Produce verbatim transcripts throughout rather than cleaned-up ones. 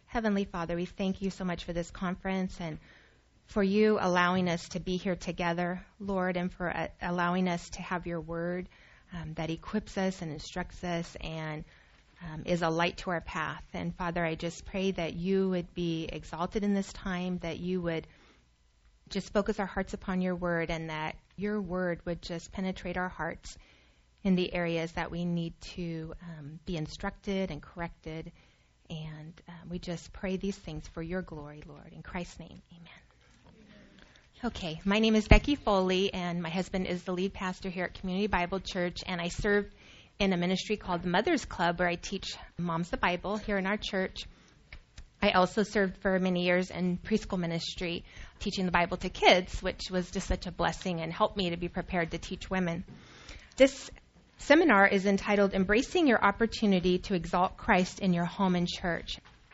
Heavenly Father, we thank you so much for this conference and for you allowing us to be here together, Lord, and for uh, allowing us to have your word um, that equips us and instructs us and um, is a light to our path. And Father, I just pray that you would be exalted in this time, that you would just focus our hearts upon your word, and that your word would just penetrate our hearts in the areas that we need to um, be instructed and corrected. And uh, we just pray these things for your glory, Lord. In Christ's name, amen. Okay, my name is Becky Foley, and my husband is the lead pastor here at Community Bible Church, and I serve in a ministry called the Mothers Club, where I teach moms the Bible here in our church. I also served for many years in preschool ministry, teaching the Bible to kids, which was just such a blessing and helped me to be prepared to teach women. This seminar is entitled Embracing Your Opportunity to Exalt Christ in Your Home and Church.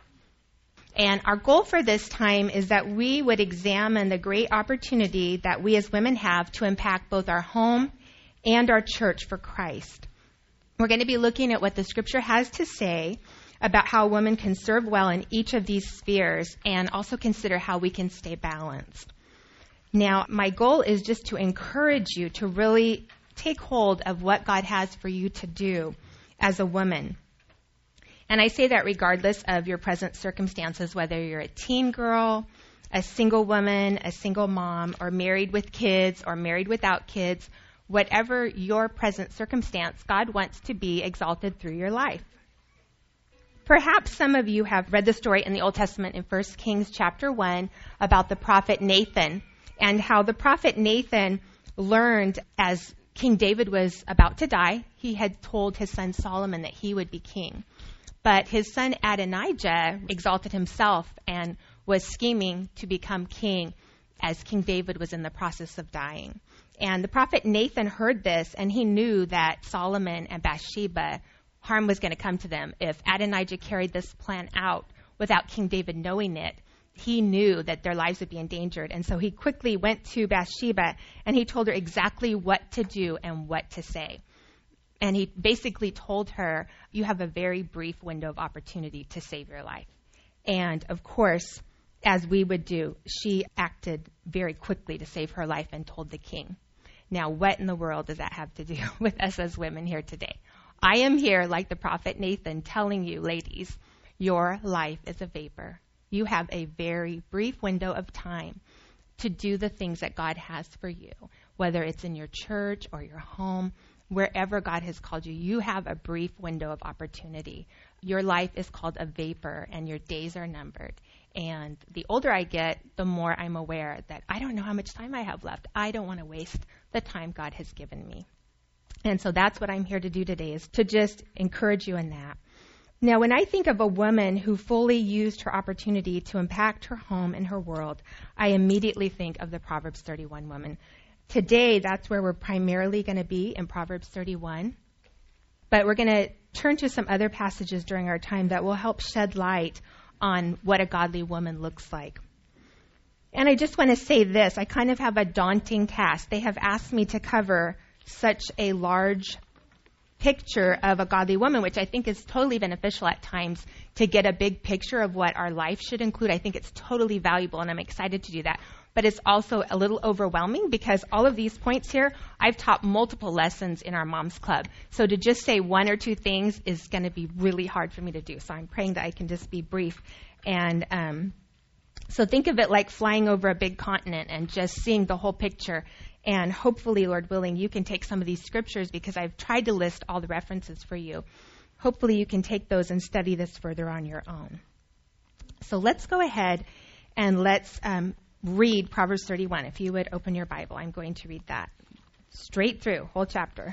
And our goal for this time is that we would examine the great opportunity that we as women have to impact both our home and our church for Christ. We're going to be looking at what the Scripture has to say about how women can serve well in each of these spheres, and also consider how we can stay balanced. Now, my goal is just to encourage you to really take hold of what God has for you to do as a woman. And I say that regardless of your present circumstances, whether you're a teen girl, a single woman, a single mom, or married with kids, or married without kids, whatever your present circumstance, God wants to be exalted through your life. Perhaps some of you have read the story in the Old Testament in First Kings chapter one about the prophet Nathan, and how the prophet Nathan learned as King David was about to die, he had told his son Solomon that he would be king. But his son Adonijah exalted himself and was scheming to become king as King David was in the process of dying. And the prophet Nathan heard this, and he knew that Solomon and Bathsheba, harm was going to come to them. If Adonijah carried this plan out without King David knowing it, he knew that their lives would be endangered. And so he quickly went to Bathsheba, and he told her exactly what to do and what to say. And he basically told her, you have a very brief window of opportunity to save your life. And of course, as we would do, she acted very quickly to save her life and told the king. Now, what in the world does that have to do with us as women here today? I am here, like the prophet Nathan, telling you, ladies, your life is a vapor. You have a very brief window of time to do the things that God has for you, whether it's in your church or your home, wherever God has called you. You have a brief window of opportunity. Your life is called a vapor, and your days are numbered. And the older I get, the more I'm aware that I don't know how much time I have left. I don't want to waste the time God has given me. And so that's what I'm here to do today, is to just encourage you in that. Now, when I think of a woman who fully used her opportunity to impact her home and her world, I immediately think of the Proverbs thirty-one woman. Today, that's where we're primarily going to be, in Proverbs thirty-one. But we're going to turn to some other passages during our time that will help shed light on what a godly woman looks like. And I just want to say this. I kind of have a daunting task. They have asked me to cover such a large picture of a godly woman, which I think is totally beneficial at times to get a big picture of what our life should include. I think it's totally valuable, and I'm excited to do that. But it's also a little overwhelming, because all of these points here, I've taught multiple lessons in our Moms Club. So to just say one or two things is going to be really hard for me to do. So I'm praying that I can just be brief. And um, so think of it like flying over a big continent and just seeing the whole picture. And hopefully, Lord willing, you can take some of these scriptures, because I've tried to list all the references for you. Hopefully you can take those and study this further on your own. So let's go ahead and let's um, read Proverbs thirty-one. If you would open your Bible, I'm going to read that straight through, whole chapter.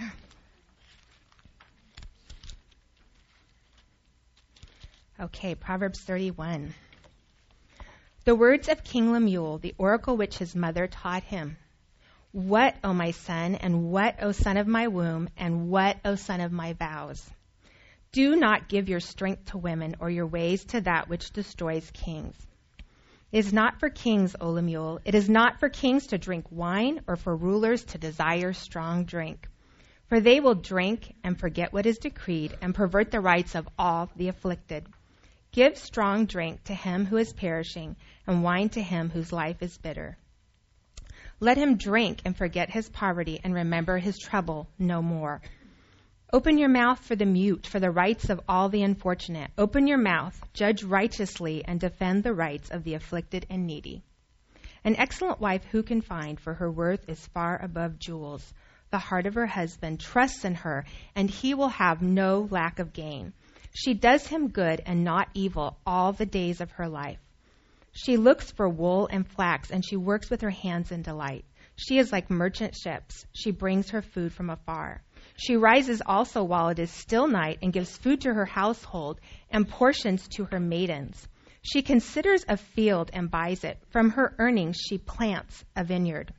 Okay, Proverbs thirty-one. The words of King Lemuel, the oracle which his mother taught him. What, O my son, and what, O son of my womb, and what, O son of my vows? Do not give your strength to women, or your ways to that which destroys kings. It is not for kings, O Lemuel. It is not for kings to drink wine, or for rulers to desire strong drink. For they will drink and forget what is decreed, and pervert the rights of all the afflicted. Give strong drink to him who is perishing, and wine to him whose life is bitter. Let him drink and forget his poverty and remember his trouble no more. Open your mouth for the mute, for the rights of all the unfortunate. Open your mouth, judge righteously, and defend the rights of the afflicted and needy. An excellent wife who can find, for her worth is far above jewels. The heart of her husband trusts in her, and he will have no lack of gain. She does him good and not evil all the days of her life. She looks for wool and flax, and she works with her hands in delight. She is like merchant ships. She brings her food from afar. She rises also while it is still night and gives food to her household and portions to her maidens. She considers a field and buys it. From her earnings she plants a vineyard.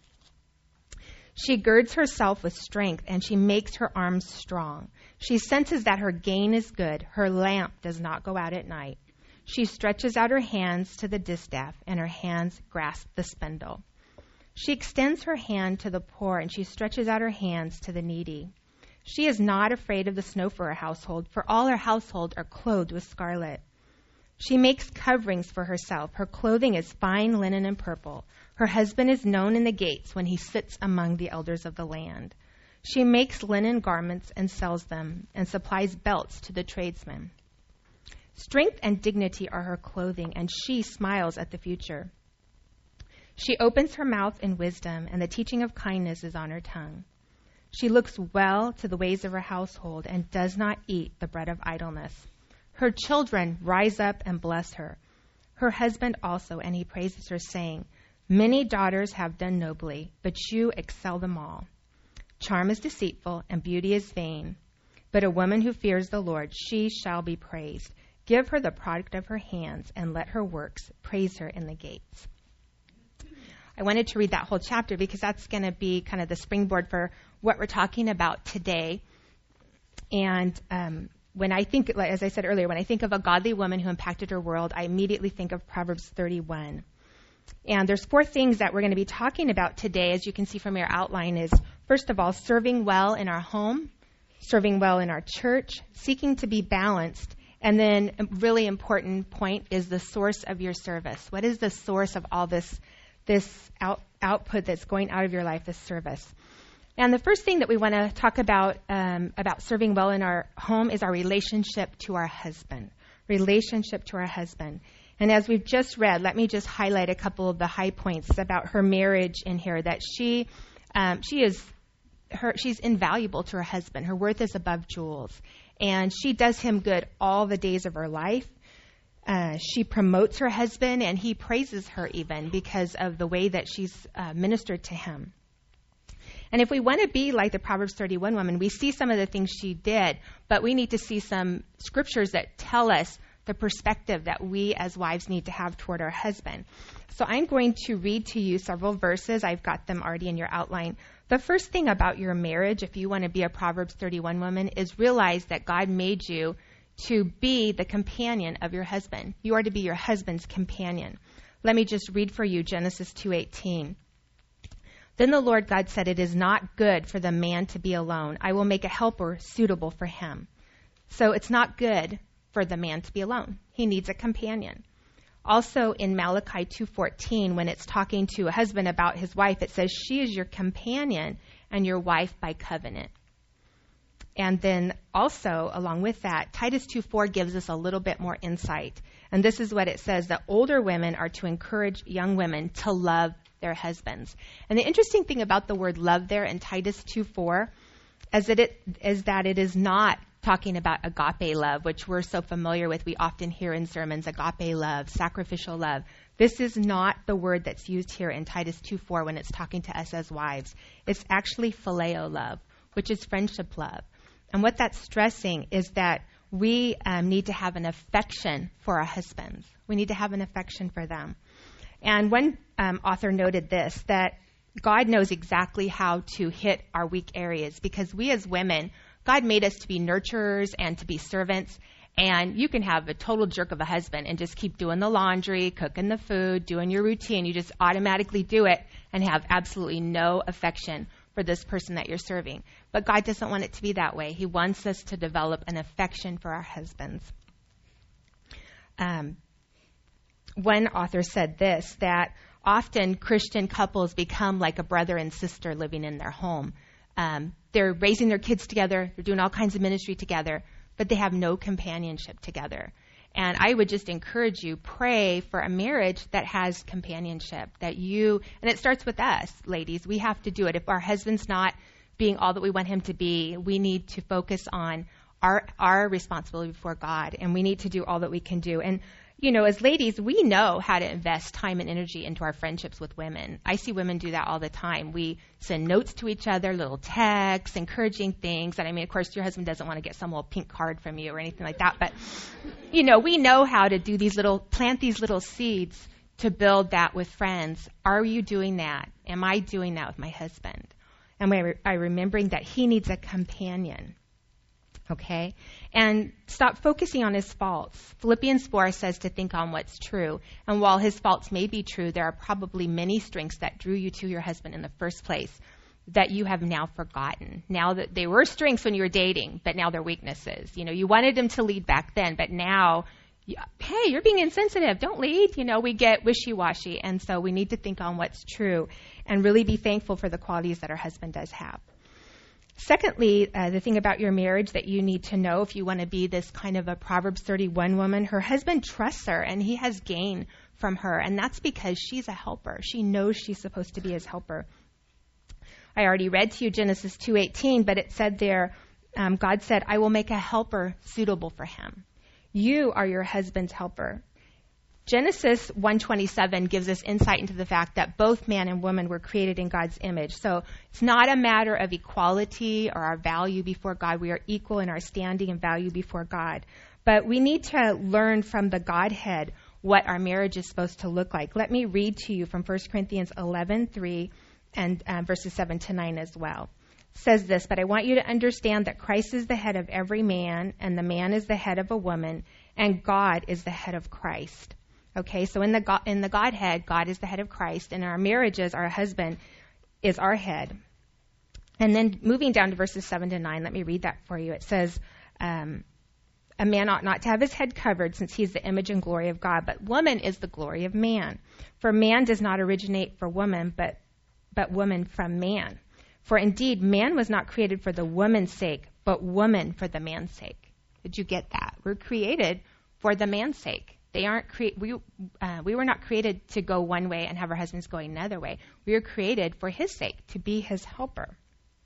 She girds herself with strength, and she makes her arms strong. She senses that her gain is good. Her lamp does not go out at night. She stretches out her hands to the distaff, and her hands grasp the spindle. She extends her hand to the poor, and she stretches out her hands to the needy. She is not afraid of the snow for her household, for all her household are clothed with scarlet. She makes coverings for herself. Her clothing is fine linen and purple. Her husband is known in the gates when he sits among the elders of the land. She makes linen garments and sells them, and supplies belts to the tradesmen. Strength and dignity are her clothing, and she smiles at the future. She opens her mouth in wisdom, and the teaching of kindness is on her tongue. She looks well to the ways of her household and does not eat the bread of idleness. Her children rise up and bless her. Her husband also, and he praises her, saying, Many daughters have done nobly, but you excel them all. Charm is deceitful, and beauty is vain. But a woman who fears the Lord, she shall be praised. Give her the product of her hands, and let her works praise her in the gates. I wanted to read that whole chapter because that's going to be kind of the springboard for what we're talking about today. And um, when I think, as I said earlier, when I think of a godly woman who impacted her world, I immediately think of Proverbs thirty-one. And there's four things that we're going to be talking about today, as you can see from your outline, is, first of all, serving well in our home, serving well in our church, seeking to be balanced. And then a really important point is the source of your service. What is the source of all this this out, output that's going out of your life, this service? And the first thing that we want to talk about um, about serving well in our home is our relationship to our husband. Relationship to our husband. And as we've just read, let me just highlight a couple of the high points about her marriage in here, that she um, she is her she's invaluable to her husband. Her worth is above jewels. And she does him good all the days of her life. Uh, she promotes her husband, and he praises her even because of the way that she's uh, ministered to him. And if we want to be like the Proverbs thirty-one woman, we see some of the things she did, but we need to see some scriptures that tell us the perspective that we as wives need to have toward our husband. So I'm going to read to you several verses. I've got them already in your outline. The first thing about your marriage, if you want to be a Proverbs thirty-one woman, is realize that God made you to be the companion of your husband. You are to be your husband's companion. Let me just read for you Genesis two eighteen. Then the Lord God said, It is not good for the man to be alone. I will make a helper suitable for him. So it's not good for the man to be alone. He needs a companion. Also in Malachi two fourteen, when it's talking to a husband about his wife, it says, She is your companion and your wife by covenant. And then also, along with that, Titus two four gives us a little bit more insight. And this is what it says, that older women are to encourage young women to love their husbands. And the interesting thing about the word love there in Titus two four is that it is that it is not talking about agape love, which we're so familiar with. We often hear in sermons, agape love, sacrificial love. This is not the word that's used here in Titus two four when it's talking to us as wives. It's actually phileo love, which is friendship love. And what that's stressing is that we um, need to have an affection for our husbands. We need to have an affection for them. And one um, author noted this, that God knows exactly how to hit our weak areas, because we as women, God made us to be nurturers and to be servants. And you can have a total jerk of a husband and just keep doing the laundry, cooking the food, doing your routine. You just automatically do it and have absolutely no affection for this person that you're serving. But God doesn't want it to be that way. He wants us to develop an affection for our husbands. Um, one author said this, that often Christian couples become like a brother and sister living in their home. Um, they're raising their kids together, they're doing all kinds of ministry together, but they have no companionship together. And I would just encourage you, pray for a marriage that has companionship, that you, and it starts with us, ladies. We have to do it. If our husband's not being all that we want him to be, we need to focus on our our responsibility before God, and we need to do all that we can do. And, you know, as ladies, we know how to invest time and energy into our friendships with women. I see women do that all the time. We send notes to each other, little texts, encouraging things. And I mean, of course, your husband doesn't want to get some little pink card from you or anything like that. But, you know, we know how to do these little, plant these little seeds to build that with friends. Are you doing that? Am I doing that with my husband? Am I, I remembering that he needs a companion? Okay? And stop focusing on his faults. Philippians four says to think on what's true. And while his faults may be true, there are probably many strengths that drew you to your husband in the first place that you have now forgotten. Now that they were strengths when you were dating, but now they're weaknesses. You know, you wanted him to lead back then, but now, hey, you're being insensitive. Don't lead. You know, we get wishy-washy. And so we need to think on what's true and really be thankful for the qualities that our husband does have. Secondly, uh, the thing about your marriage that you need to know if you want to be this kind of a Proverbs thirty-one woman, her husband trusts her and he has gain from her. And that's because she's a helper. She knows she's supposed to be his helper. I already read to you Genesis two eighteen, but it said there, um, God said, I will make a helper suitable for him. You are your husband's helper. Genesis one twenty-seven gives us insight into the fact that both man and woman were created in God's image. So it's not a matter of equality or our value before God. We are equal in our standing and value before God. But we need to learn from the Godhead what our marriage is supposed to look like. Let me read to you from First Corinthians eleven three and uh, verses seven to nine as well. It says this, but I want you to understand that Christ is the head of every man, and the man is the head of a woman, and God is the head of Christ. Okay, so in the God, in the Godhead, God is the head of Christ. In our marriages, our husband is our head. And then moving down to verses seven to nine, let me read that for you. It says, um, a man ought not to have his head covered, since he is the image and glory of God, but woman is the glory of man. For man does not originate for woman, but, but woman from man. For indeed, man was not created for the woman's sake, but woman for the man's sake. Did you get that? We're created for the man's sake. They aren't cre- we uh, we were not created to go one way and have our husbands going another way. We were created for his sake, to be his helper.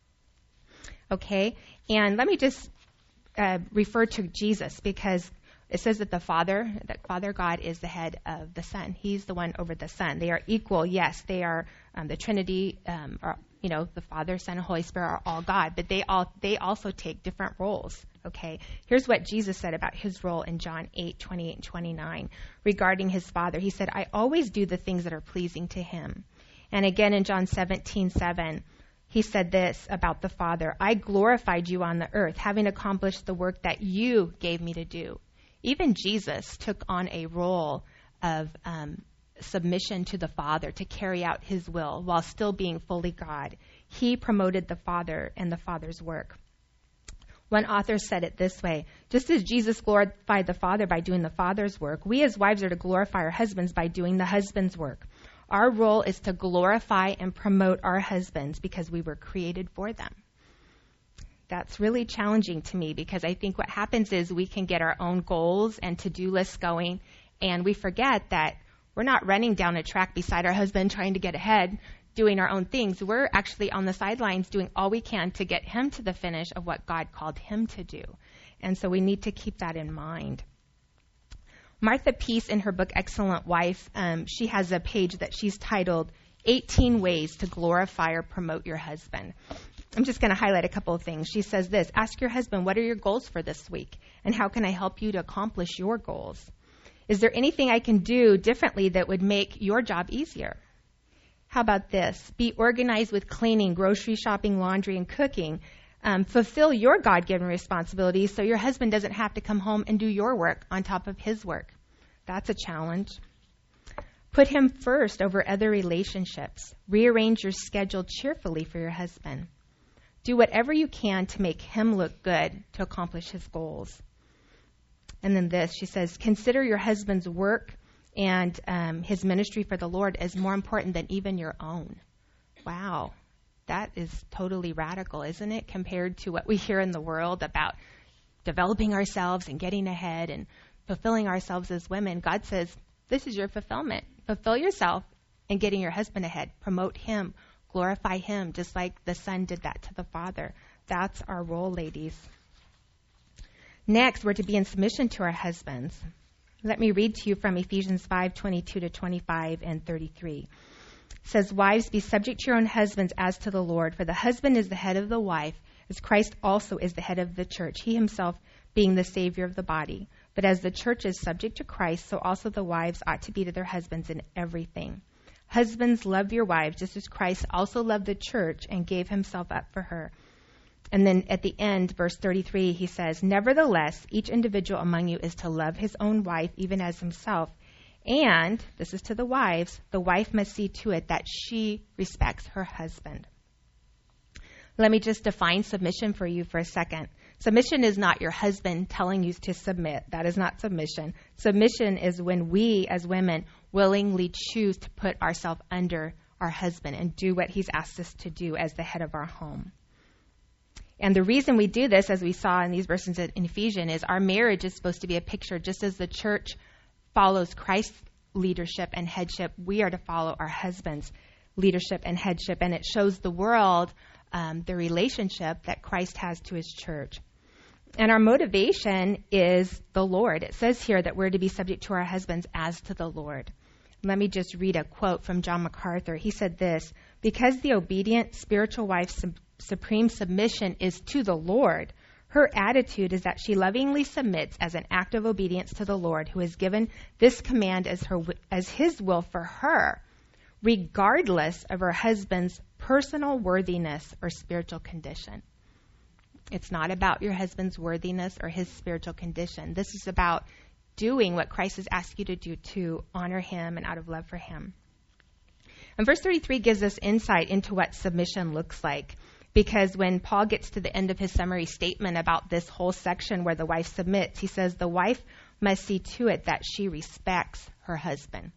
Okay, and let me just uh, refer to Jesus, because it says that the Father, that Father God is the head of the Son. He's the one over the Son. They are equal. Yes, they are um, the Trinity. Um, are, you know, the Father, Son, and Holy Spirit are all God, but they all they also take different roles. Okay, here's what Jesus said about his role in John eight twenty-eight and twenty-nine regarding his Father. He said, I always do the things that are pleasing to him. And again in John seventeen seven, he said this about the Father, I glorified you on the earth, having accomplished the work that you gave me to do. Even Jesus took on a role of um, submission to the Father to carry out his will while still being fully God. He promoted the Father and the Father's work. One author said it this way, just as Jesus glorified the Father by doing the Father's work, we as wives are to glorify our husbands by doing the husband's work. Our role is to glorify and promote our husbands because we were created for them. That's really challenging to me, because I think what happens is we can get our own goals and to-do lists going, and we forget that we're not running down a track beside our husband trying to get ahead, doing our own things. We're actually on the sidelines doing all we can to get him to the finish of what God called him to do. And so we need to keep that in mind. Martha Peace, in her book Excellent Wife, um, she has a page that she's titled eighteen Ways to Glorify or Promote Your Husband. I'm just going to highlight a couple of things. She says this, ask your husband, what are your goals for this week? And how can I help you to accomplish your goals? Is there anything I can do differently that would make your job easier? How about this? Be organized with cleaning, grocery shopping, laundry, and cooking. Um, fulfill your God-given responsibilities so your husband doesn't have to come home and do your work on top of his work. That's a challenge. Put him first over other relationships. Rearrange your schedule cheerfully for your husband. Do whatever you can to make him look good to accomplish his goals. And then this, she says, consider your husband's work and um, his ministry for the Lord as more important than even your own. Wow. That is totally radical, isn't it, compared to what we hear in the world about developing ourselves and getting ahead and fulfilling ourselves as women. God says, this is your fulfillment. Fulfill yourself in getting your husband ahead. Promote him. Glorify him, just like the Son did that to the Father. That's our role, ladies. Next, we're to be in submission to our husbands. Let me read to you from Ephesians five, twenty-two to twenty-five and thirty-three. It says, wives, be subject to your own husbands as to the Lord, for the husband is the head of the wife, as Christ also is the head of the church, he himself being the Savior of the body. But as the church is subject to Christ, so also the wives ought to be to their husbands in everything. Husbands, love your wives, just as Christ also loved the church and gave himself up for her. And then at the end, verse thirty-three, he says, nevertheless, each individual among you is to love his own wife, even as himself. And, this is to the wives, the wife must see to it that she respects her husband. Let me just define submission for you for a second. Submission is not your husband telling you to submit. That is not submission. Submission is when we, as women, willingly choose to put ourselves under our husband and do what he's asked us to do as the head of our home. And the reason we do this, as we saw in these verses in Ephesians, is our marriage is supposed to be a picture. Just as the church follows Christ's leadership and headship, we are to follow our husband's leadership and headship. And it shows the world um, the relationship that Christ has to his church. And our motivation is the Lord. It says here that we're to be subject to our husbands as to the Lord. Let me just read a quote from John MacArthur. He said this, because the obedient spiritual wife's sub- supreme submission is to the Lord, her attitude is that she lovingly submits as an act of obedience to the Lord, who has given this command as her as his will for her, regardless of her husband's personal worthiness or spiritual condition. It's not about your husband's worthiness or his spiritual condition. This is about doing what Christ has asked you to do to honor him and out of love for him. And verse thirty-three gives us insight into what submission looks like. Because when Paul gets to the end of his summary statement about this whole section where the wife submits, he says the wife must see to it that she respects her husband.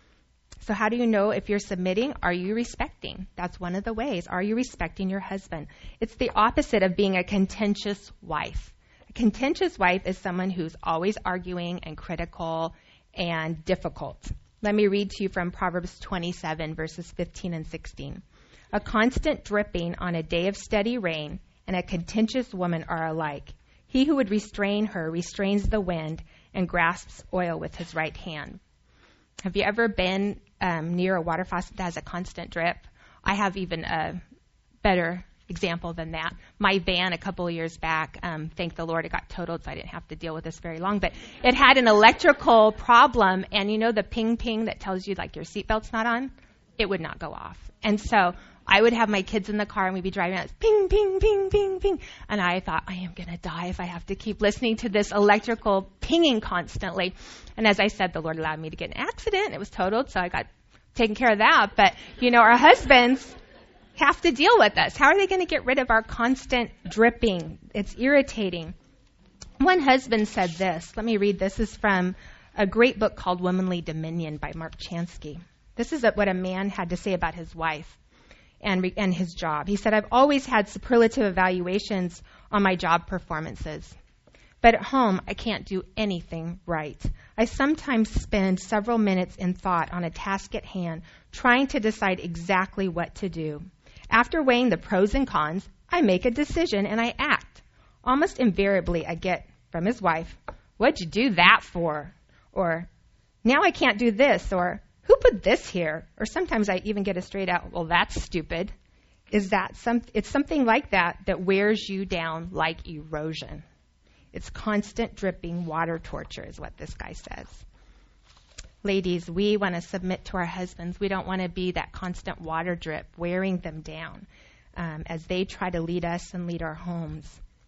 So how do you know if you're submitting? Are you respecting? That's one of the ways. Are you respecting your husband? It's the opposite of being a contentious wife. A contentious wife is someone who's always arguing and critical and difficult. Let me read to you from Proverbs twenty-seven, verses fifteen and sixteen. A constant dripping on a day of steady rain and a contentious woman are alike. He who would restrain her restrains the wind and grasps oil with his right hand. Have you ever been um, near a water faucet that has a constant drip? I have even a better example than that. My van a couple of years back, um, thank the Lord, it got totaled, so I didn't have to deal with this very long. But it had an electrical problem, and you know the ping ping that tells you like your seatbelt's not on? It would not go off. And so I would have my kids in the car and we'd be driving out, ping, ping, ping, ping, ping. And I thought, I am going to die if I have to keep listening to this electrical pinging constantly. And as I said, the Lord allowed me to get in an accident. It was totaled, so I got taken care of that. But, you know, our husbands have to deal with us. How are they going to get rid of our constant dripping? It's irritating. One husband said this. Let me read. This is from a great book called Womanly Dominion by Mark Chansky. This is what a man had to say about his wife and re- and his job. He said, I've always had superlative evaluations on my job performances. But at home, I can't do anything right. I sometimes spend several minutes in thought on a task at hand, trying to decide exactly what to do. After weighing the pros and cons, I make a decision and I act. Almost invariably, I get from his wife, what'd you do that for? Or, now I can't do this, or who put this here? Or sometimes I even get a straight out, well, that's stupid. Is that some? It's something like that that wears you down like erosion. It's constant dripping water torture is what this guy says. Ladies, we want to submit to our husbands. We don't want to be that constant water drip wearing them down um, as they try to lead us and lead our homes.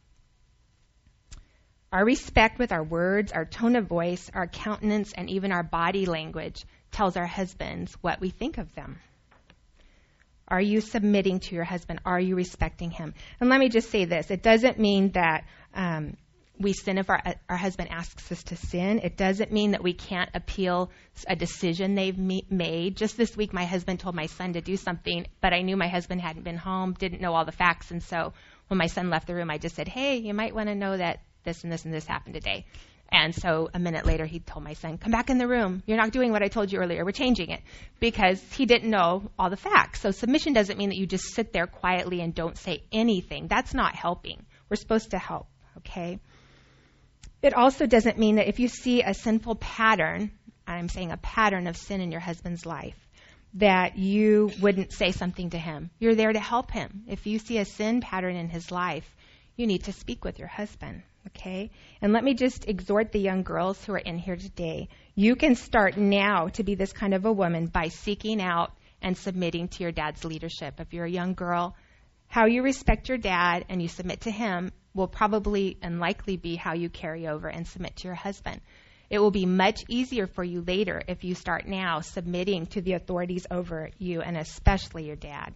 Our respect with our words, our tone of voice, our countenance, and even our body language tells our husbands what we think of them. Are you submitting to your husband? Are you respecting him? And let me just say this. It doesn't mean that um, we sin if our, our husband asks us to sin. It doesn't mean that we can't appeal a decision they've me- made. Just this week, my husband told my son to do something, but I knew my husband hadn't been home, didn't know all the facts. And so when my son left the room, I just said, hey, you might want to know that this and this and this happened today. And so a minute later, he told my son, come back in the room. You're not doing what I told you earlier. We're changing it, because he didn't know all the facts. So submission doesn't mean that you just sit there quietly and don't say anything. That's not helping. We're supposed to help, okay? It also doesn't mean that if you see a sinful pattern, I'm saying a pattern of sin in your husband's life, that you wouldn't say something to him. You're there to help him. If you see a sin pattern in his life, you need to speak with your husband. Okay? And let me just exhort the young girls who are in here today. You can start now to be this kind of a woman by seeking out and submitting to your dad's leadership. If you're a young girl, how you respect your dad and you submit to him will probably and likely be how you carry over and submit to your husband. It will be much easier for you later if you start now submitting to the authorities over you, and especially your dad.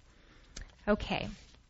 Okay.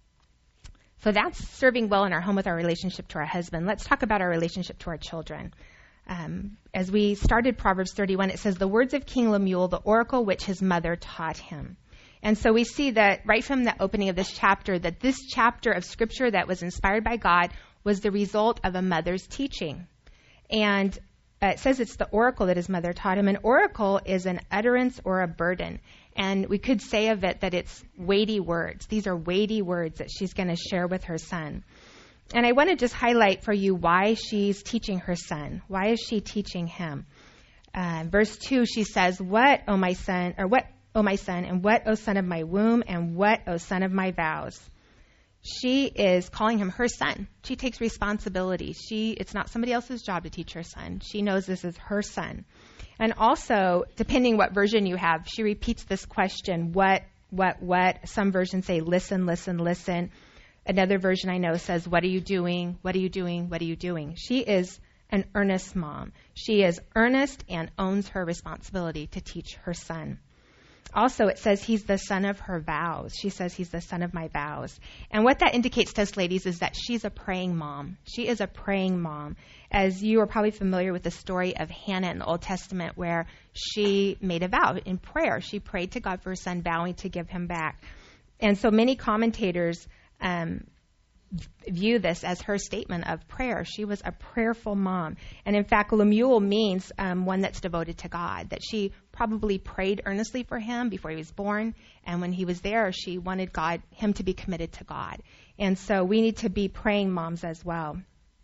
So that's serving well in our home with our relationship to our husband. Let's talk about our relationship to our children. Um, as we started Proverbs thirty-one, it says, the words of King Lemuel, the oracle which his mother taught him. And so we see that right from the opening of this chapter, that this chapter of Scripture that was inspired by God was the result of a mother's teaching. And uh, it says it's the oracle that his mother taught him. An oracle is an utterance or a burden. And we could say of it that it's weighty words. These are weighty words that she's going to share with her son. And I want to just highlight for you why she's teaching her son. Why is she teaching him? Uh, verse two, she says, what, O my son, or what, O my son, and what, O son of my womb, and what, O son of my vows? She is calling him her son. She takes responsibility. She, it's not somebody else's job to teach her son. She knows this is her son. And also, depending what version you have, she repeats this question, what, what, what? Some versions say, listen, listen, listen. Another version I know says, what are you doing? What are you doing? What are you doing? She is an earnest mom. She is earnest and owns her responsibility to teach her son. Also, it says he's the son of her vows. She says he's the son of my vows. And what that indicates to us, ladies, is that she's a praying mom. She is a praying mom. As you are probably familiar with the story of Hannah in the Old Testament, where she made a vow in prayer. She prayed to God for her son, vowing to give him back. And so many commentators um, view this as her statement of prayer. She was a prayerful mom. And in fact, Lemuel means um, one that's devoted to God, that she probably prayed earnestly for him before he was born. And when he was there, she wanted God, him to be committed to God. And so we need to be praying moms as well.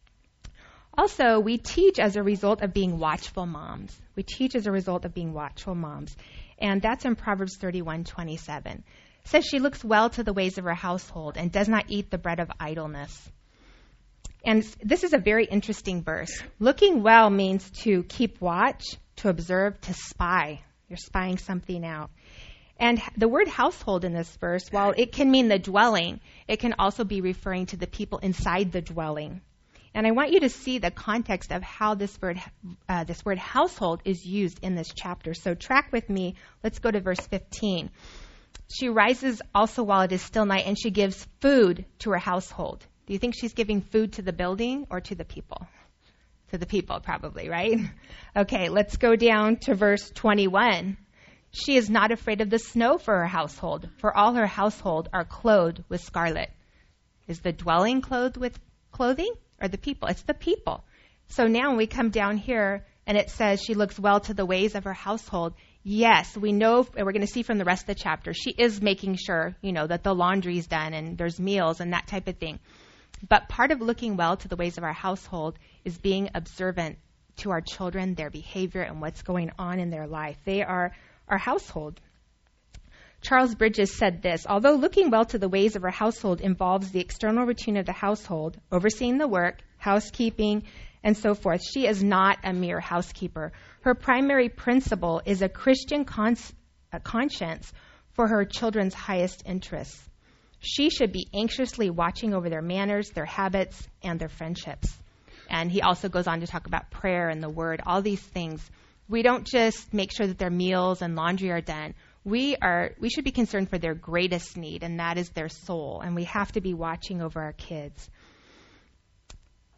Also, we teach as a result of being watchful moms. We teach as a result of being watchful moms. And that's in Proverbs thirty-one twenty-seven. It says she looks well to the ways of her household and does not eat the bread of idleness. And this is a very interesting verse. Looking well means to keep watch, to observe, to spy. You're spying something out. And the word household in this verse, while it can mean the dwelling, it can also be referring to the people inside the dwelling. And I want you to see the context of how this word, uh, this word household is used in this chapter. So track with me. Let's go to verse fifteen. She rises also while it is still night, and she gives food to her household. Do you think she's giving food to the building or to the people? To the people, probably, right? Okay, let's go down to verse twenty-one. She is not afraid of the snow for her household, for all her household are clothed with scarlet. Is the dwelling clothed with clothing or the people? It's the people. So now when we come down here and it says she looks well to the ways of her household, yes, we know, and we're going to see from the rest of the chapter, she is making sure, you know, that the laundry's done and there's meals and that type of thing. But part of looking well to the ways of our household is being observant to our children, their behavior, and what's going on in their life. They are our household. Charles Bridges said this, although looking well to the ways of our household involves the external routine of the household, overseeing the work, housekeeping, and so forth, she is not a mere housekeeper. Her primary principle is a Christian cons- a conscience for her children's highest interests. She should be anxiously watching over their manners, their habits, and their friendships. And he also goes on to talk about prayer and the word, all these things. We don't just make sure that their meals and laundry are done. We are we should be concerned for their greatest need, and that is their soul. And we have to be watching over our kids.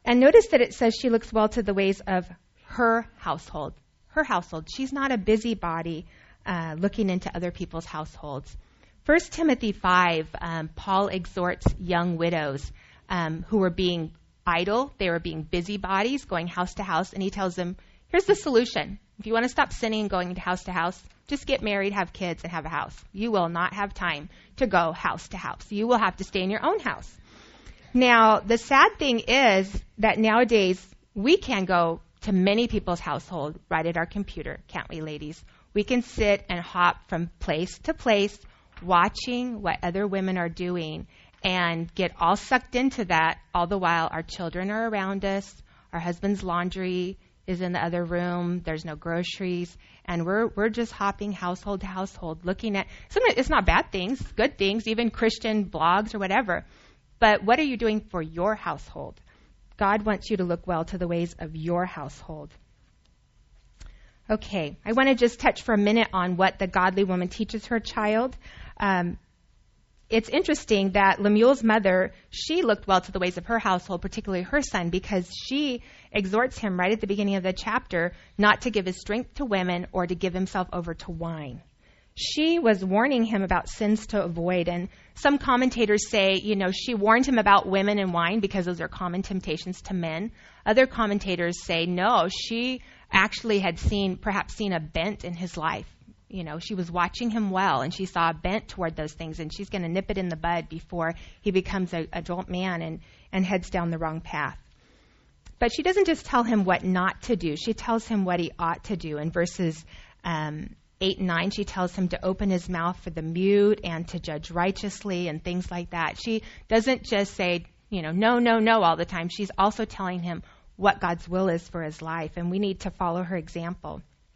And notice that it says she looks well to the ways of her household. Her household. She's not a busybody uh, looking into other people's households. First Timothy five, um, Paul exhorts young widows um, who were being idle. They were being busybodies, going house to house. And he tells them, here's the solution. If you want to stop sinning and going house to house, just get married, have kids, and have a house. You will not have time to go house to house. You will have to stay in your own house. Now, the sad thing is that nowadays we can go to many people's household right at our computer, can't we, ladies? We can sit and hop from place to place, watching what other women are doing and get all sucked into that, all the while our children are around us, our husband's laundry is in the other room, there's no groceries, and we're we're just hopping household to household, looking at, sometimes it's not bad things, good things, even Christian blogs or whatever, but what are you doing for your household? God wants you to look well to the ways of your household. Okay, I want to just touch for a minute on what the godly woman teaches her child. Um, it's interesting that Lemuel's mother, she looked well to the ways of her household, particularly her son, because she exhorts him right at the beginning of the chapter not to give his strength to women or to give himself over to wine. She was warning him about sins to avoid, and some commentators say, you know, she warned him about women and wine because those are common temptations to men. Other commentators say, no, she actually had seen, perhaps seen a bent in his life. You know, she was watching him well, and she saw a bent toward those things, and she's going to nip it in the bud before he becomes an adult man and, and heads down the wrong path. But she doesn't just tell him what not to do. She tells him what he ought to do. In verses um, eight and nine, she tells him to open his mouth for the mute and to judge righteously and things like that. She doesn't just say, you know, no, no, no all the time. She's also telling him what God's will is for his life, and we need to follow her example.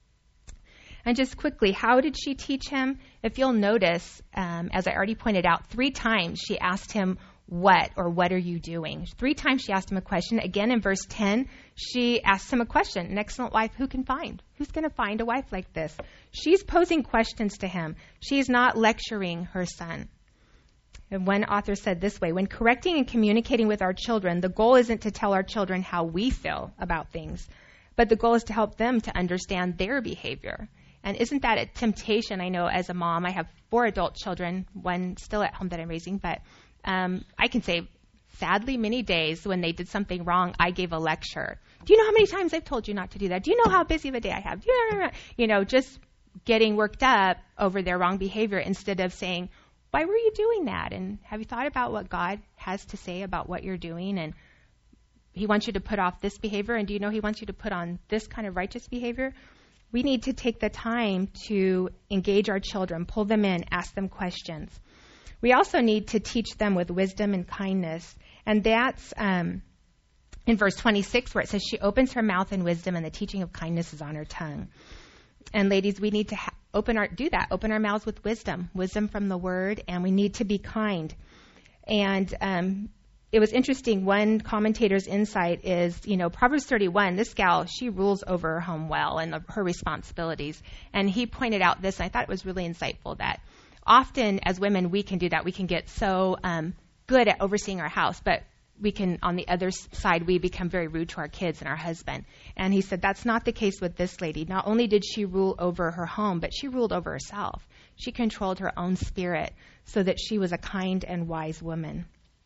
And just quickly, how did she teach him? If you'll notice, um, as I already pointed out, three times she asked him what or what are you doing? Three times she asked him a question. Again, in verse ten, she asked him a question. An excellent wife, who can find? Who's going to find a wife like this? She's posing questions to him. She's not lecturing her son. And one author said this way, when correcting and communicating with our children, the goal isn't to tell our children how we feel about things, but the goal is to help them to understand their behavior. And isn't that a temptation? I know as a mom, I have four adult children, one still at home that I'm raising, but um, I can say, sadly, many days when they did something wrong, I gave a lecture. Do you know how many times I've told you not to do that? Do you know how busy of a day I have? Do you know, you know, just getting worked up over their wrong behavior instead of saying, why were you doing that? And have you thought about what God has to say about what you're doing? And he wants you to put off this behavior, and do you know he wants you to put on this kind of righteous behavior? We need to take the time to engage our children, pull them in, ask them questions. We also need to teach them with wisdom and kindness. And that's um, in verse twenty-six where it says, she opens her mouth in wisdom and the teaching of kindness is on her tongue. And ladies, we need to ha- open our do that, open our mouths with wisdom, wisdom from the word, and we need to be kind. And um, it was interesting, one commentator's insight is, you know, Proverbs thirty-one, this gal, she rules over her home well and her responsibilities. And he pointed out this, and I thought it was really insightful, that often as women, we can do that. We can get so um, good at overseeing our house, but we can, on the other side, we become very rude to our kids and our husband. And he said that's not the case with this lady. Not only did she rule over her home, but she ruled over herself. She controlled her own spirit so that she was a kind and wise woman.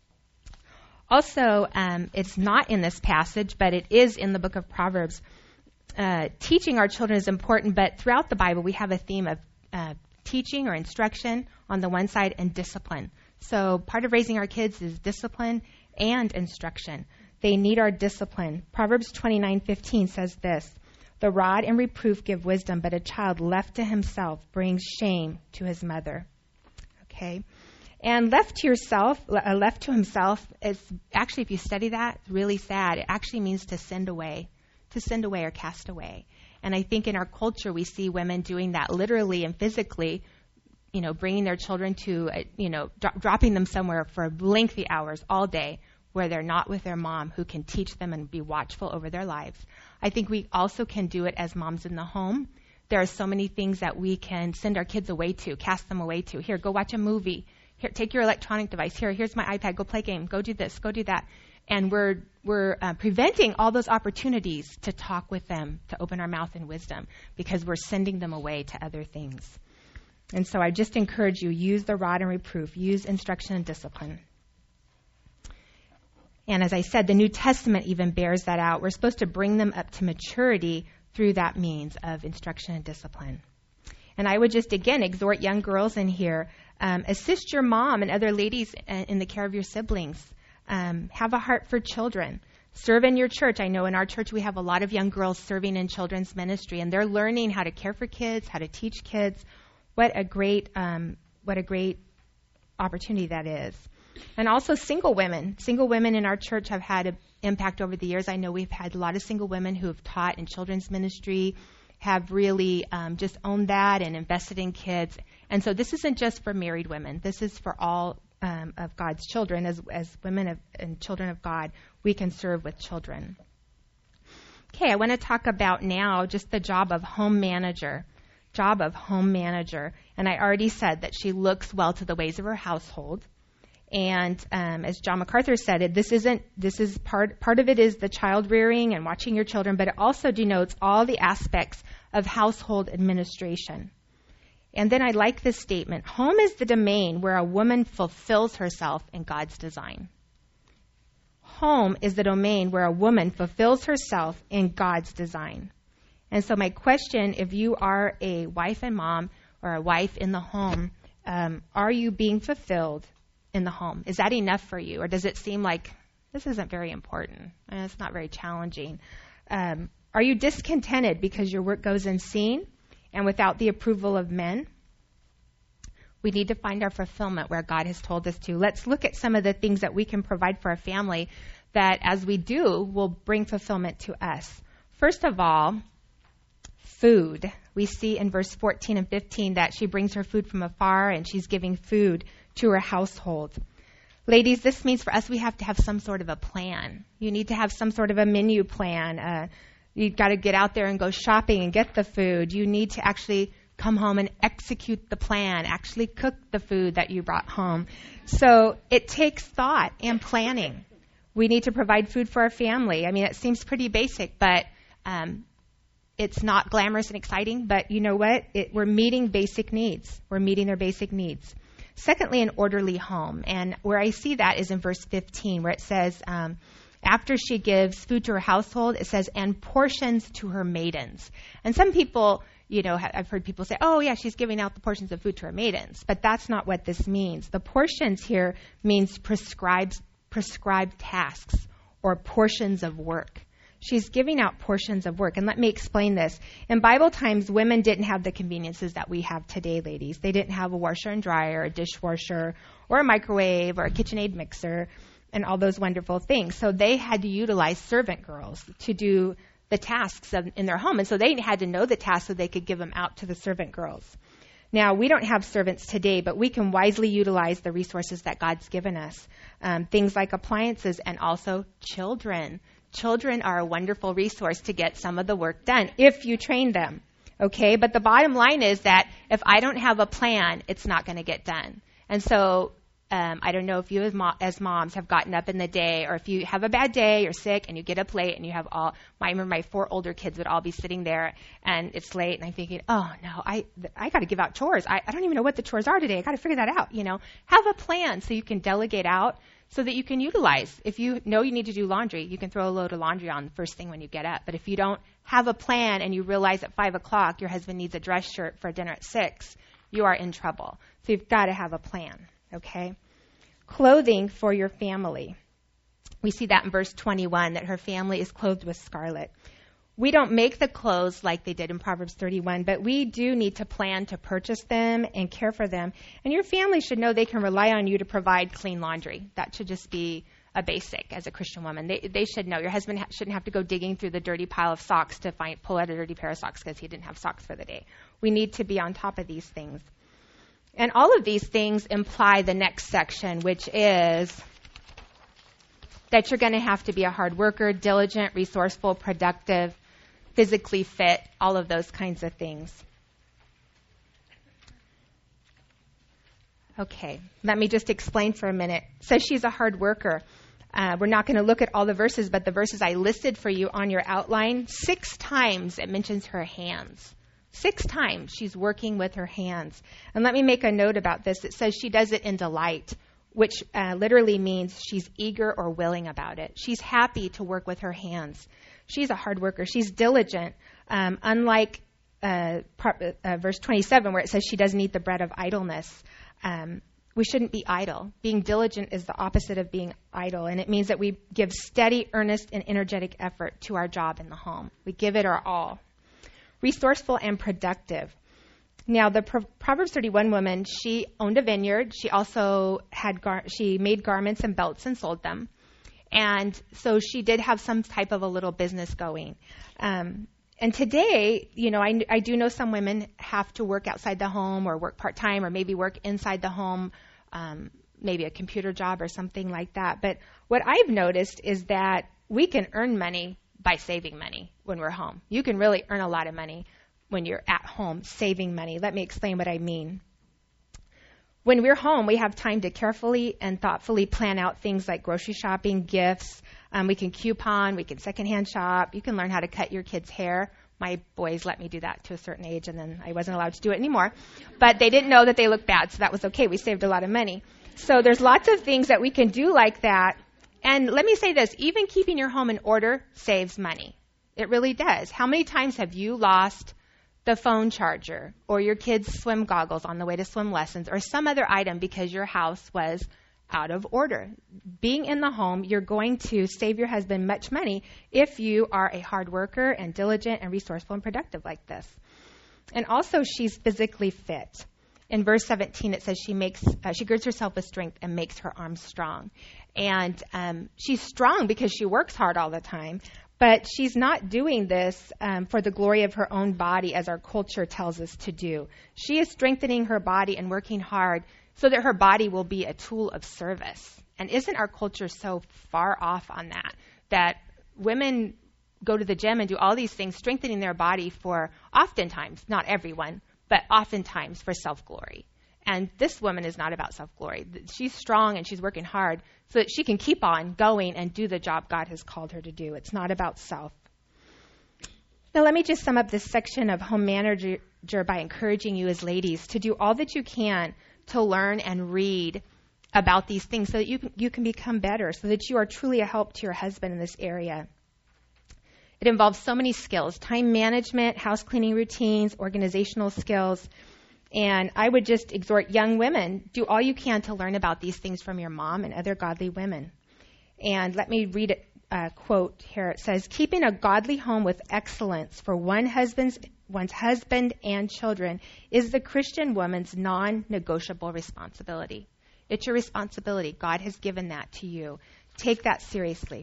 Also, um, it's not in this passage, but it is in the book of Proverbs. Uh, teaching our children is important, but throughout the Bible, we have a theme of uh, teaching or instruction on the one side and discipline. So part of raising our kids is discipline and instruction. They need our discipline. Proverbs twenty-nine fifteen says this, the rod and reproof give wisdom, but a child left to himself brings shame to his mother. Okay. And left to yourself, uh, left to himself, is actually, if you study that, it's really sad. It actually means to send away, to send away or cast away. And I think in our culture, we see women doing that literally and physically, you know, bringing their children to, uh, you know, dro- dropping them somewhere for lengthy hours all day where they're not with their mom who can teach them and be watchful over their lives. I think we also can do it as moms in the home. There are so many things that we can send our kids away to, cast them away to. Here, go watch a movie. Here, take your electronic device. Here, here's my iPad. Go play a game. Go do this. Go do that. And we're we're uh, preventing all those opportunities to talk with them, to open our mouth in wisdom, because we're sending them away to other things. And so I just encourage you, use the rod and reproof, use instruction and discipline. And as I said, the New Testament even bears that out. We're supposed to bring them up to maturity through that means of instruction and discipline. And I would just, again, exhort young girls in here, um, assist your mom and other ladies in the care of your siblings. Um, have a heart for children. Serve in your church. I know in our church we have a lot of young girls serving in children's ministry, and they're learning how to care for kids, how to teach kids. What a great, um, what a great opportunity that is. And also single women. Single women in our church have had an impact over the years. I know we've had a lot of single women who have taught in children's ministry, have really um, just owned that and invested in kids. And so this isn't just for married women. This is for all um, of God's children. As, as women of, and children of God, we can serve with children. Okay, I want to talk about now just the job of home manager. Job of home manager. And I already said that she looks well to the ways of her household. And um, as John MacArthur said, it, this isn't. This is part. Part of it is the child rearing and watching your children, but it also denotes all the aspects of household administration. And then I like this statement: home is the domain where a woman fulfills herself in God's design. Home is the domain where a woman fulfills herself in God's design. And so my question, if you are a wife and mom or a wife in the home, um, are you being fulfilled in the home? Is that enough for you? Or does it seem like this isn't very important? And it's not very challenging. Um, are you discontented because your work goes unseen and without the approval of men? We need to find our fulfillment where God has told us to. Let's look at some of the things that we can provide for our family that, as we do, will bring fulfillment to us. First of all, food. We see in verse fourteen and fifteen that she brings her food from afar and she's giving food to her household. Ladies, this means for us we have to have some sort of a plan. You need to have some sort of a menu plan. Uh, you've got to get out there and go shopping and get the food. You need to actually come home and execute the plan, actually cook the food that you brought home. So it takes thought and planning. We need to provide food for our family. I mean, it seems pretty basic, but um, it's not glamorous and exciting. But you know what? It, we're meeting basic needs. We're meeting their basic needs. Secondly, an orderly home. And where I see that is in verse fifteen, where it says, um, after she gives food to her household, it says, and portions to her maidens. And some people, you know, I've heard people say, oh, yeah, she's giving out the portions of food to her maidens. But that's not what this means. The portions here means prescribed, prescribed tasks or portions of work. She's giving out portions of work. And let me explain this. In Bible times, women didn't have the conveniences that we have today, ladies. They didn't have a washer and dryer, a dishwasher, or a microwave, or a KitchenAid mixer, and all those wonderful things. So they had to utilize servant girls to do the tasks of, in their home. And so they had to know the tasks so they could give them out to the servant girls. Now, we don't have servants today, but we can wisely utilize the resources that God's given us. Um, things like appliances and also children. Children are a wonderful resource to get some of the work done if you train them. Okay, but the bottom line is that if I don't have a plan, it's not going to get done. And so um, I don't know if you as, mo- as moms have gotten up in the day, or if you have a bad day, you're sick, and you get up late, and you have all, my, I remember my four older kids would all be sitting there, and it's late, and I'm thinking, oh, no, I I got to give out chores. I, I don't even know what the chores are today. I got to figure that out, you know. Have a plan so you can delegate out, so that you can utilize. If you know you need to do laundry, you can throw a load of laundry on the first thing when you get up. But if you don't have a plan and you realize at five o'clock your husband needs a dress shirt for dinner at six, you are in trouble. So you've got to have a plan, okay? Clothing for your family. We see that in verse twenty-one, that her family is clothed with scarlet. We don't make the clothes like they did in Proverbs thirty-one, but we do need to plan to purchase them and care for them. And your family should know they can rely on you to provide clean laundry. That should just be a basic as a Christian woman. They they should know. Your husband ha- shouldn't have to go digging through the dirty pile of socks to find pull out a dirty pair of socks because he didn't have socks for the day. We need to be on top of these things. And all of these things imply the next section, which is that you're going to have to be a hard worker, diligent, resourceful, productive, physically fit, all of those kinds of things. Okay, let me just explain for a minute. It says she's a hard worker. Uh, we're not going to look at all the verses, but the verses I listed for you on your outline, six times it mentions her hands. Six times she's working with her hands. And let me make a note about this. It says she does it in delight, which uh, literally means she's eager or willing about it. She's happy to work with her hands. She's a hard worker. She's diligent, um, unlike uh, pro- uh, verse twenty-seven where it says she doesn't eat the bread of idleness. Um, we shouldn't be idle. Being diligent is the opposite of being idle, and it means that we give steady, earnest, and energetic effort to our job in the home. We give it our all. Resourceful and productive. Now, the Pro- Proverbs thirty-one woman, she owned a vineyard. She also had gar- she made garments and belts and sold them. And so she did have some type of a little business going. Um, and today, you know, I, I do know some women have to work outside the home or work part-time or maybe work inside the home, um, maybe a computer job or something like that. But what I've noticed is that we can earn money by saving money when we're home. You can really earn a lot of money when you're at home saving money. Let me explain what I mean. When we're home, we have time to carefully and thoughtfully plan out things like grocery shopping, gifts. Um, we can coupon, we can secondhand shop. You can learn how to cut your kids' hair. My boys let me do that to a certain age, and then I wasn't allowed to do it anymore. But they didn't know that they looked bad, so that was okay. We saved a lot of money. So there's lots of things that we can do like that. And let me say this, even keeping your home in order saves money. It really does. How many times have you lost the phone charger or your kids' swim goggles on the way to swim lessons or some other item because your house was out of order? Being in the home, you're going to save your husband much money if you are a hard worker and diligent and resourceful and productive like this. And also, she's physically fit. In verse seventeen, it says she makes uh, she girds herself with strength and makes her arms strong. And um, she's strong because she works hard all the time, but she's not doing this um, for the glory of her own body as our culture tells us to do. She is strengthening her body and working hard so that her body will be a tool of service. And isn't our culture so far off on that, that women go to the gym and do all these things, strengthening their body for oftentimes, not everyone, but oftentimes for self-glory. And this woman is not about self-glory. She's strong and she's working hard so that she can keep on going and do the job God has called her to do. It's not about self. Now, let me just sum up this section of home manager by encouraging you as ladies to do all that you can to learn and read about these things so that you can, you can become better, so that you are truly a help to your husband in this area. It involves so many skills: time management, house cleaning routines, organizational skills. And I would just exhort young women, do all you can to learn about these things from your mom and other godly women. And let me read a uh, quote here. It says, keeping a godly home with excellence for one husband's, one's husband and children is the Christian woman's non-negotiable responsibility. It's your responsibility. God has given that to you. Take that seriously.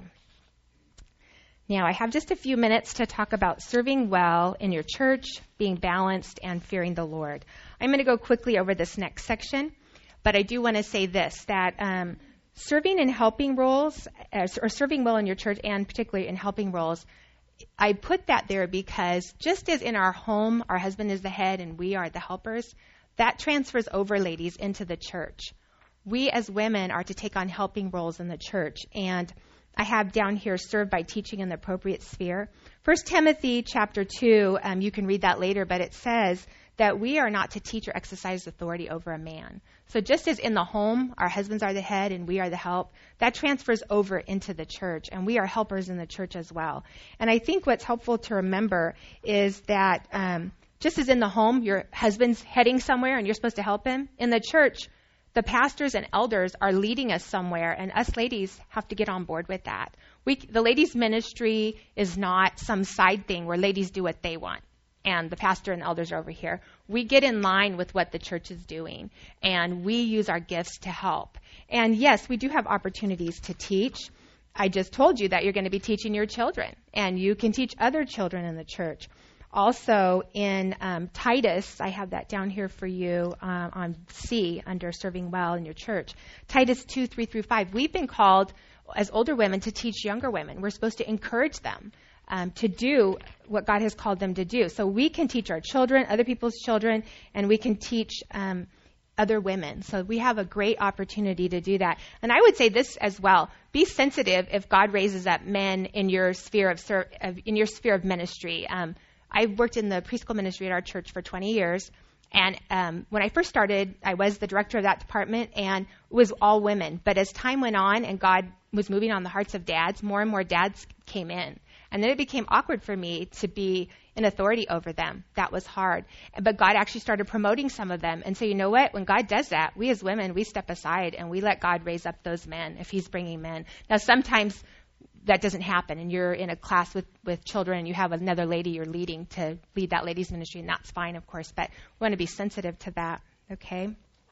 Now, I have just a few minutes to talk about serving well in your church, being balanced, and fearing the Lord. I'm going to go quickly over this next section, but I do want to say this, that um, serving in helping roles, uh, or serving well in your church, and particularly in helping roles, I put that there because just as in our home, our husband is the head and we are the helpers, that transfers over, ladies, into the church. We as women are to take on helping roles in the church, and I have down here, served by teaching in the appropriate sphere. First Timothy chapter two, um, you can read that later, but it says that we are not to teach or exercise authority over a man. So just as in the home, our husbands are the head and we are the help, that transfers over into the church, and we are helpers in the church as well. And I think what's helpful to remember is that um, just as in the home, your husband's heading somewhere and you're supposed to help him, in the church, the pastors and elders are leading us somewhere, and us ladies have to get on board with that. We, the ladies' ministry is not some side thing where ladies do what they want, and the pastor and elders are over here. We get in line with what the church is doing, and we use our gifts to help. And yes, we do have opportunities to teach. I just told you that you're going to be teaching your children, and you can teach other children in the church. Also in um, Titus, I have that down here for you um, on C under serving well in your church. Titus two, three through five. We've been called as older women to teach younger women. We're supposed to encourage them um, to do what God has called them to do. So we can teach our children, other people's children, and we can teach um, other women. So we have a great opportunity to do that. And I would say this as well. Be sensitive if God raises up men in your sphere of, ser- of in your sphere of ministry. Um, I worked in the preschool ministry at our church for twenty years. And um, when I first started, I was the director of that department, and it was all women. But as time went on and God was moving on the hearts of dads, more and more dads came in. And then it became awkward for me to be in authority over them. That was hard. But God actually started promoting some of them. And so you know what? When God does that, we as women, we step aside and we let God raise up those men if he's bringing men. Now, sometimes that doesn't happen, and you're in a class with, with children and you have another lady you're leading to lead that ladies' ministry, and that's fine, of course, but we want to be sensitive to that, okay?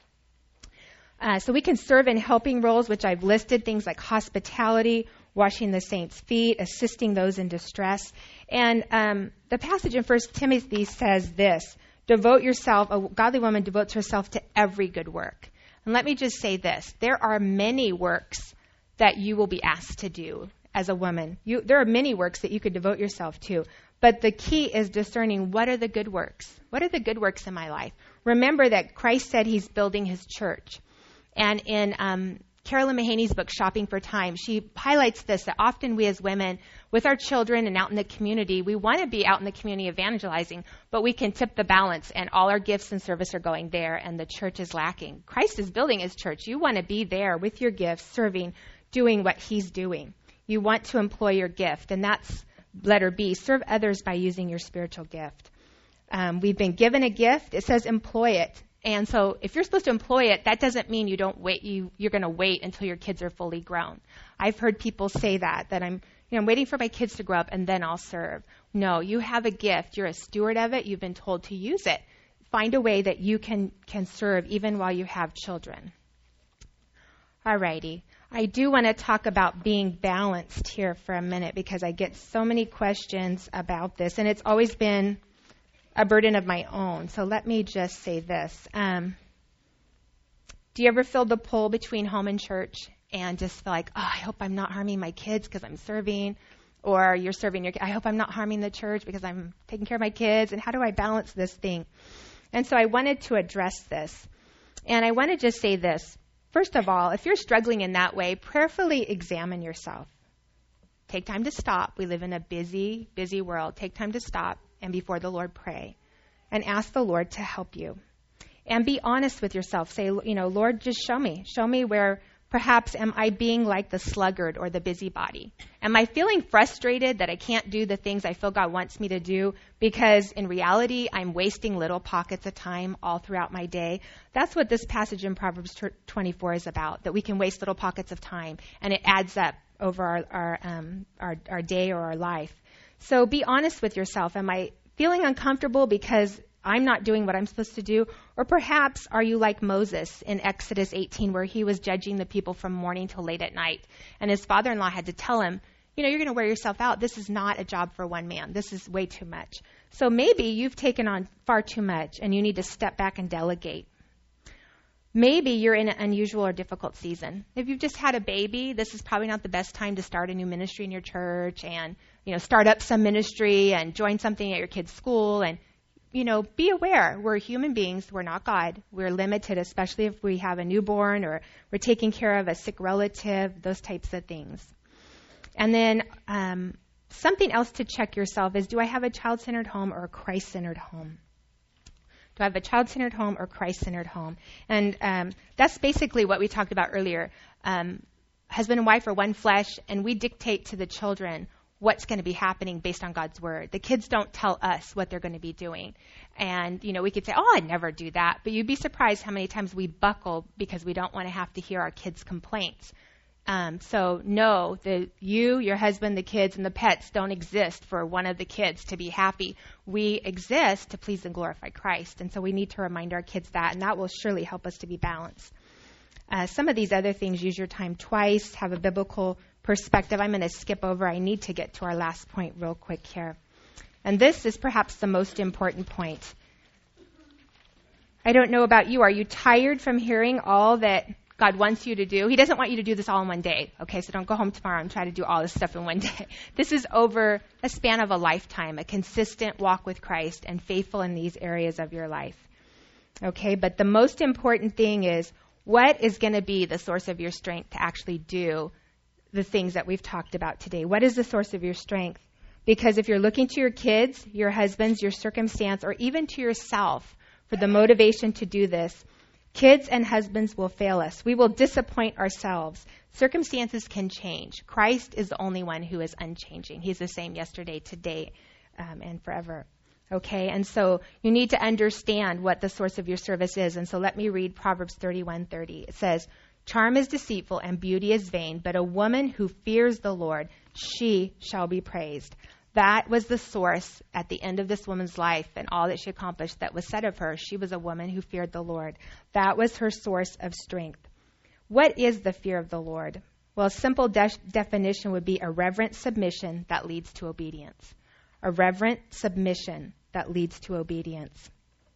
Uh, so we can serve in helping roles, which I've listed, things like hospitality, washing the saints' feet, assisting those in distress. And um, the passage in First Timothy says this, devote yourself, a godly woman devotes herself to every good work. And let me just say this, there are many works that you will be asked to do as a woman. You, there are many works that you could devote yourself to. But the key is discerning what are the good works. What are the good works in my life? Remember that Christ said he's building his church. And in um, Carolyn Mahaney's book, Shopping for Time, she highlights this, that often we as women, with our children and out in the community, we want to be out in the community evangelizing, but we can tip the balance and all our gifts and service are going there and the church is lacking. Christ is building his church. You want to be there with your gifts, serving, doing what he's doing. You want to employ your gift, and that's letter B, serve others by using your spiritual gift. Um, we've been given a gift. It says employ it. And so if you're supposed to employ it, that doesn't mean you don't wait. You, you're going to wait until your kids are fully grown. I've heard people say that, that I'm, you know, I'm waiting for my kids to grow up and then I'll serve. No, you have a gift. You're a steward of it. You've been told to use it. Find a way that you can, can serve even while you have children. All righty. I do want to talk about being balanced here for a minute because I get so many questions about this, and it's always been a burden of my own. So let me just say this. Um, do you ever feel the pull between home and church and just feel like, oh, I hope I'm not harming my kids because I'm serving, or you're serving your kids, I hope I'm not harming the church because I'm taking care of my kids, and how do I balance this thing? And so I wanted to address this. And I want to just say this. First of all, if you're struggling in that way, prayerfully examine yourself. Take time to stop. We live in a busy, busy world. Take time to stop and before the Lord pray and ask the Lord to help you. And be honest with yourself. Say, you know, Lord, just show me. Show me where perhaps am I being like the sluggard or the busybody? Am I feeling frustrated that I can't do the things I feel God wants me to do because in reality I'm wasting little pockets of time all throughout my day? That's what this passage in Proverbs twenty-four is about, that we can waste little pockets of time and it adds up over our our, um, our, our day or our life. So be honest with yourself. Am I feeling uncomfortable because I'm not doing what I'm supposed to do? Or perhaps are you like Moses in Exodus eighteen, where he was judging the people from morning till late at night, and his father-in-law had to tell him, you know, you're going to wear yourself out. This is not a job for one man. This is way too much. So maybe you've taken on far too much and you need to step back and delegate. Maybe you're in an unusual or difficult season. If you've just had a baby, this is probably not the best time to start a new ministry in your church and, you know, start up some ministry and join something at your kid's school. And, you know, be aware. We're human beings. We're not God. We're limited, especially if we have a newborn or we're taking care of a sick relative, those types of things. And then um, something else to check yourself is, do I have a child-centered home or a Christ-centered home? Do I have a child-centered home or Christ-centered home? And um, that's basically what we talked about earlier. Um, husband and wife are one flesh, and we dictate to the children what's going to be happening based on God's word. The kids don't tell us what they're going to be doing. And, you know, we could say, oh, I'd never do that. But you'd be surprised how many times we buckle because we don't want to have to hear our kids' complaints. Um, so know that you, your husband, the kids, and the pets don't exist for one of the kids to be happy. We exist to please and glorify Christ. And so we need to remind our kids that, and that will surely help us to be balanced. Uh, some of these other things, use your time twice, have a biblical perspective. I'm going to skip over. I need to get to our last point real quick here. And this is perhaps the most important point. I don't know about you. Are you tired from hearing all that God wants you to do? He doesn't want you to do this all in one day. Okay, so don't go home tomorrow and try to do all this stuff in one day. This is over a span of a lifetime, a consistent walk with Christ and faithful in these areas of your life. Okay, but the most important thing is, what is going to be the source of your strength to actually do the things that we've talked about today? What is the source of your strength? Because if you're looking to your kids, your husbands, your circumstance, or even to yourself for the motivation to do this, kids and husbands will fail us. We will disappoint ourselves. Circumstances can change. Christ is the only one who is unchanging. He's the same yesterday, today, um, and forever. Okay, and so you need to understand what the source of your service is. And so let me read Proverbs thirty-one thirty. It says, "Charm is deceitful and beauty is vain, but a woman who fears the Lord, she shall be praised." That was the source at the end of this woman's life and all that she accomplished that was said of her. She was a woman who feared the Lord. That was her source of strength. What is the fear of the Lord? Well, a simple de- definition would be a reverent submission that leads to obedience. A reverent submission that leads to obedience.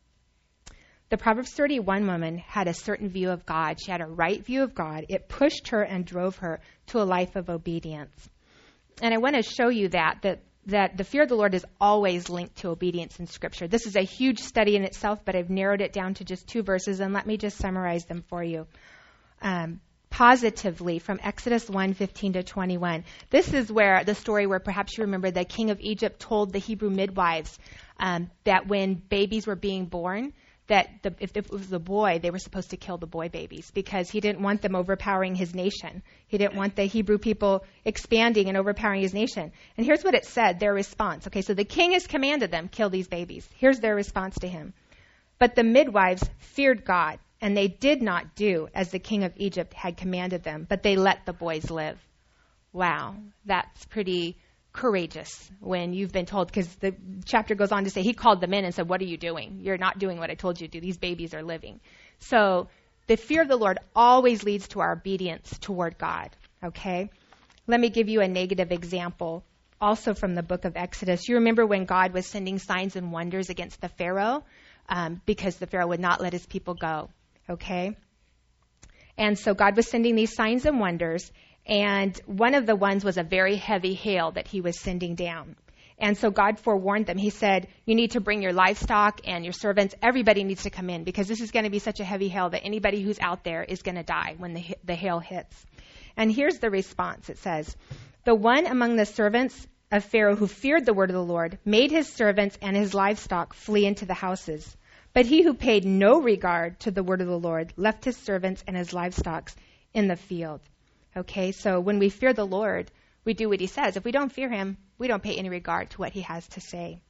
The Proverbs thirty-one woman had a certain view of God. She had a right view of God. It pushed her and drove her to a life of obedience. And I want to show you that, that that the fear of the Lord is always linked to obedience in Scripture. This is a huge study in itself, but I've narrowed it down to just two verses, and let me just summarize them for you. Um, positively, from Exodus one fifteen to twenty-one. This is where the story where perhaps you remember the king of Egypt told the Hebrew midwives um, that when babies were being born, that the, if it was a boy, they were supposed to kill the boy babies because he didn't want them overpowering his nation. He didn't want the Hebrew people expanding and overpowering his nation. And here's what it said, their response. Okay, so the king has commanded them, kill these babies. Here's their response to him. But the midwives feared God, and they did not do as the king of Egypt had commanded them, but they let the boys live. Wow, that's pretty courageous when you've been told, because the chapter goes on to say he called them in and said, "What are you doing? You're not doing what I told you to do. These babies are living." So the fear of the Lord always leads to our obedience toward God. Okay? Let me give you a negative example also from the book of Exodus. You remember when God was sending signs and wonders against the Pharaoh um, because the Pharaoh would not let his people go. Okay? And so God was sending these signs and wonders, and one of the ones was a very heavy hail that he was sending down. And so God forewarned them. He said, you need to bring your livestock and your servants. Everybody needs to come in because this is going to be such a heavy hail that anybody who's out there is going to die when the, the hail hits. And here's the response. It says, "The one among the servants of Pharaoh who feared the word of the Lord made his servants and his livestock flee into the houses. But he who paid no regard to the word of the Lord left his servants and his livestock in the field." Okay, so when we fear the Lord, we do what he says. If we don't fear him, we don't pay any regard to what he has to say.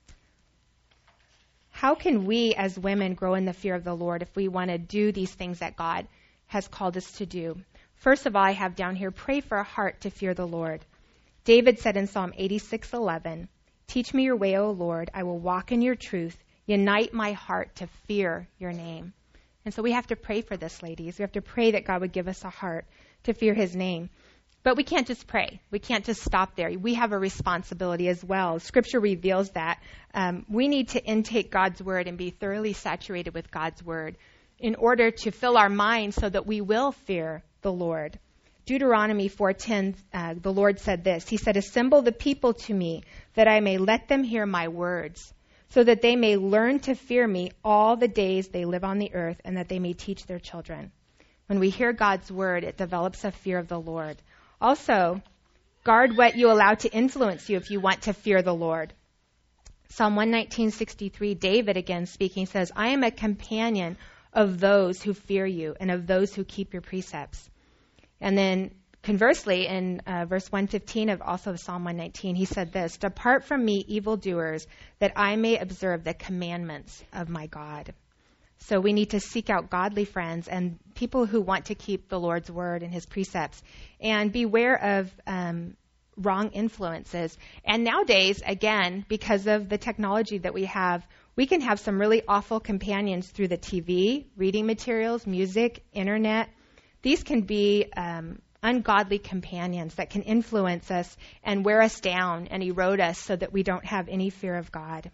How can we as women grow in the fear of the Lord if we want to do these things that God has called us to do? First of all, I have down here, pray for a heart to fear the Lord. David said in Psalm eighty-six eleven, "Teach me your way, O Lord. I will walk in your truth. Unite my heart to fear your name." And so we have to pray for this, ladies. We have to pray that God would give us a heart to fear his name. But we can't just pray. We can't just stop there. We have a responsibility as well. Scripture reveals that. Um, we need to intake God's word and be thoroughly saturated with God's word in order to fill our minds so that we will fear the Lord. Deuteronomy four ten, uh, the Lord said this. He said, "Assemble the people to me, that I may let them hear my words, so that they may learn to fear me all the days they live on the earth, and that they may teach their children." When we hear God's word, it develops a fear of the Lord. Also, guard what you allow to influence you if you want to fear the Lord. Psalm one nineteen sixty-three, David again speaking, says, "I am a companion of those who fear you and of those who keep your precepts." And then conversely, in uh, verse one fifteen of also Psalm one nineteen, he said this, "Depart from me, evildoers, that I may observe the commandments of my God." So we need to seek out godly friends and people who want to keep the Lord's word and his precepts, and beware of um, wrong influences. And nowadays, again, because of the technology that we have, we can have some really awful companions through the T V, reading materials, music, internet. These can be um, ungodly companions that can influence us and wear us down and erode us so that we don't have any fear of God.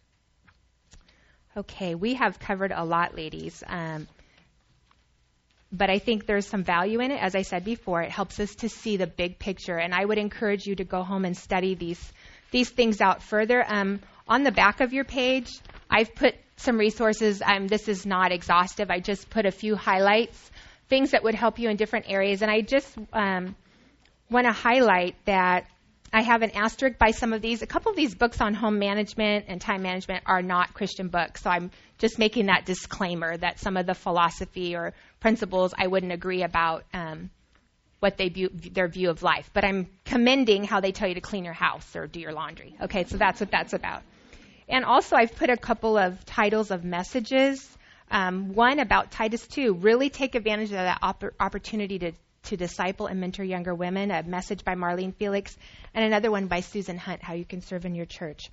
Okay, we have covered a lot, ladies, um, but I think there's some value in it. As I said before, it helps us to see the big picture, and I would encourage you to go home and study these these things out further. Um, on the back of your page, I've put some resources. Um, this is not exhaustive. I just put a few highlights, things that would help you in different areas. And I just um, want to highlight that I have an asterisk by some of these. A couple of these books on home management and time management are not Christian books. So I'm just making that disclaimer that some of the philosophy or principles I wouldn't agree about um, what they view, their view of life. But I'm commending how they tell you to clean your house or do your laundry. Okay, so that's what that's about. And also, I've put a couple of titles of messages. Um, one about Titus two, really take advantage of that opp- opportunity to, to disciple and mentor younger women, a message by Marlene Felix, and another one by Susan Hunt, how you can serve in your church.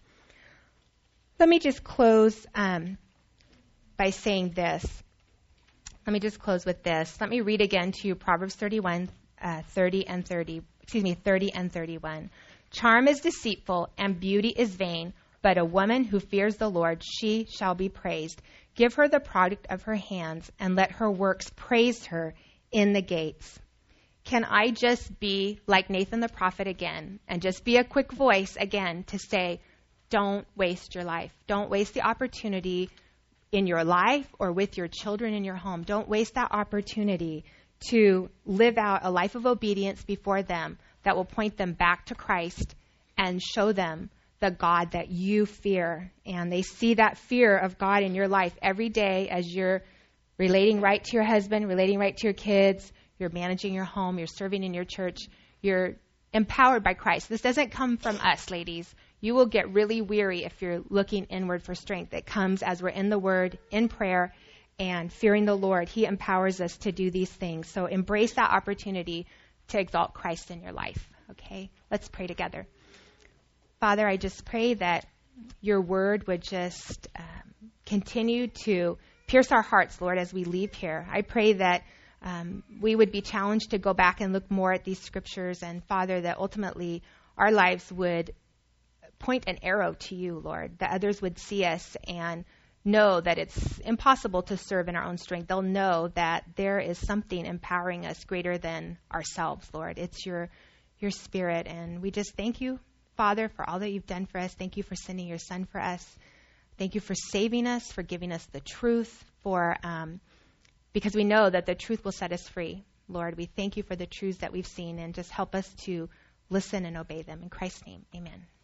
Let me just close um, by saying this. Let me just close with this. Let me read again to you Proverbs thirty-one, uh, thirty and thirty, excuse me, thirty and thirty-one. Charm is deceitful and beauty is vain, but a woman who fears the Lord, she shall be praised. Give her the product of her hands, and let her works praise her in the gates. Can I just be like Nathan the prophet again, and just be a quick voice again to say, don't waste your life. Don't waste the opportunity in your life or with your children in your home. Don't waste that opportunity to live out a life of obedience before them that will point them back to Christ and show them the God that you fear. And they see that fear of God in your life every day as you're relating right to your husband, relating right to your kids, you're managing your home, you're serving in your church, you're empowered by Christ. This doesn't come from us, ladies. You will get really weary if you're looking inward for strength. It comes as we're in the Word, in prayer, and fearing the Lord. He empowers us to do these things. So embrace that opportunity to exalt Christ in your life. Okay? Let's pray together. Father, I just pray that your word would just um, continue to pierce our hearts, Lord, as we leave here. I pray that um, we would be challenged to go back and look more at these scriptures, and Father, that ultimately our lives would point an arrow to you, Lord, that others would see us and know that it's impossible to serve in our own strength. They'll know that there is something empowering us greater than ourselves, Lord. It's your your spirit, and we just thank you, Father, for all that you've done for us. Thank you for sending your son for us. Thank you for saving us, for giving us the truth, for um, because we know that the truth will set us free. Lord, we thank you for the truths that we've seen, and just help us to listen and obey them. In Christ's name, amen.